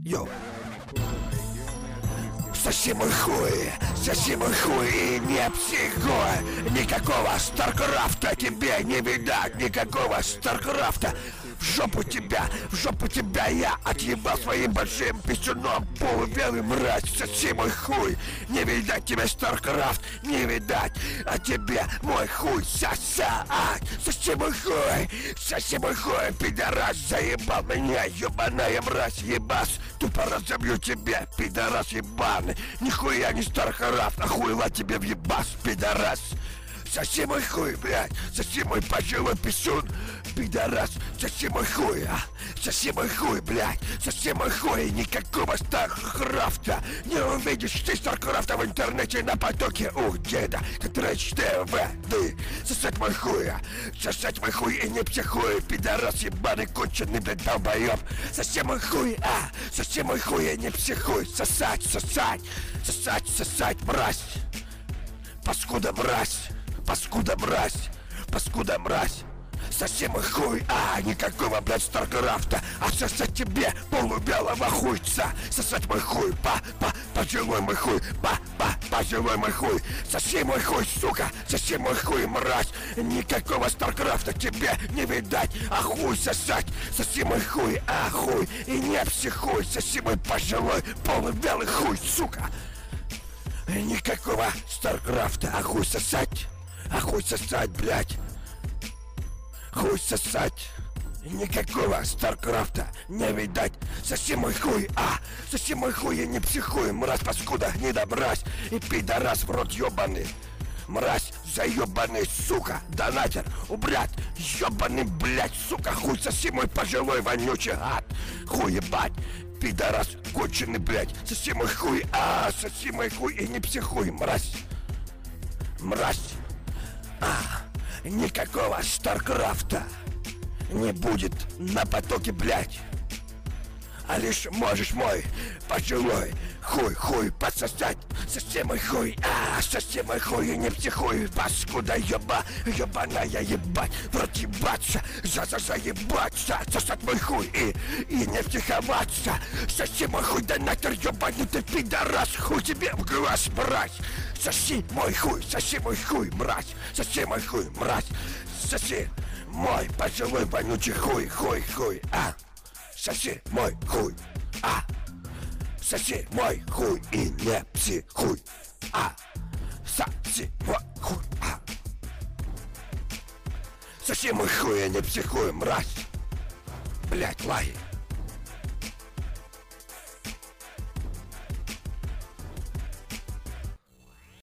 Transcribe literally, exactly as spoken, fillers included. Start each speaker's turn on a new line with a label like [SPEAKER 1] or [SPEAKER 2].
[SPEAKER 1] Йоу. Соси мой хуй, соси мой хуй и не психуй. Никакого Старкрафта тебе не видать, никакого Старкрафта. В жопу тебя, в жопу тебя я отъебал своим большим писюном. Полубелый мразь, соси мой хуй. Не видать тебе Старкрафт, не видать. А тебе мой хуй сосать. Соси мой хуй, соси мой хуй. Пидорас заебал меня, ебаная мразь, ебас. Тупо разобью тебе, пидорас ебаный. Нихуя не Старкрафт, охуела тебе в ебас, пидорас. Соси мой хуй, блядь, соси мой пожилой писюн, пидорас, соси мой хуй, а, соси мой хуй, блядь, соси мой хуй, никакого Старкрафта, не увидишь ты Старкрафта в интернете на потоке у деда, Трэч ТВ, ты, сосать мой хуй, а, сосать мой хуй и не психуй, пидорас ебаный конченый, блядь, долбоёб, соси мой хуй, а, соси мой хуй и не психуй, сосать, сосать, сосать, сосать, мразь, паскуда мразь. Паскуда мразь, паскуда мразь. Соси мой хуй, а никакого, блядь, Старкрафта. А сосать тебе полубелого хуйца. Сосать мой хуй, па, па, пожилой мой хуй, па, па, пожилой мой хуй. Соси мой хуй, сука, соси мой хуй, мразь. Никакого Старкрафта тебе не видать. А хуй сосать, соси мой хуй, а хуй. И не психуй, соси мой пожилой полубелый хуй, сука. Никакого Старкрафта, а хуй сосать. А хуй сосать, блядь. Хуй сосать. Никакого Старкрафта не видать. Соси мой хуй, а, соси мой хуй и не психуй. Мразь, паскуда, гнида, мразь. И пидорас в рот ёбаный. Мразь, заёбаный, сука, донатер. Убрать, ёбаный, блядь, сука. Хуй соси мой пожилой вонючий ад. Хуй ебать. Пидорас, конченый, блядь. Соси мой хуй, а, соси мой хуй и не психуй, мразь. Мразь. А, никакого Старкрафта не будет на потоке, блядь. А лишь можешь мой пожилой хуй, хуй подсосать. Соси мой хуй, а, соси мой хуй и не психуй. Паскуда ёба, ёбаная ебать. В рот ебаться, за за заебаться. Сосать мой хуй и, и не психоваться. Соси мой хуй, донатор ёбаный ты пидорас. Хуй тебе в глаз, мразь. Соси мой хуй, соси мой хуй, мразь. Соси мой хуй, мразь. Соси мой пожилой вонючий хуй, хуй, хуй, а. Соси мой хуй, а. Соси мой хуй и не психуй, а. Соси мой хуй, а. Соси мой хуй и не психуй, мразь. Блять, лай.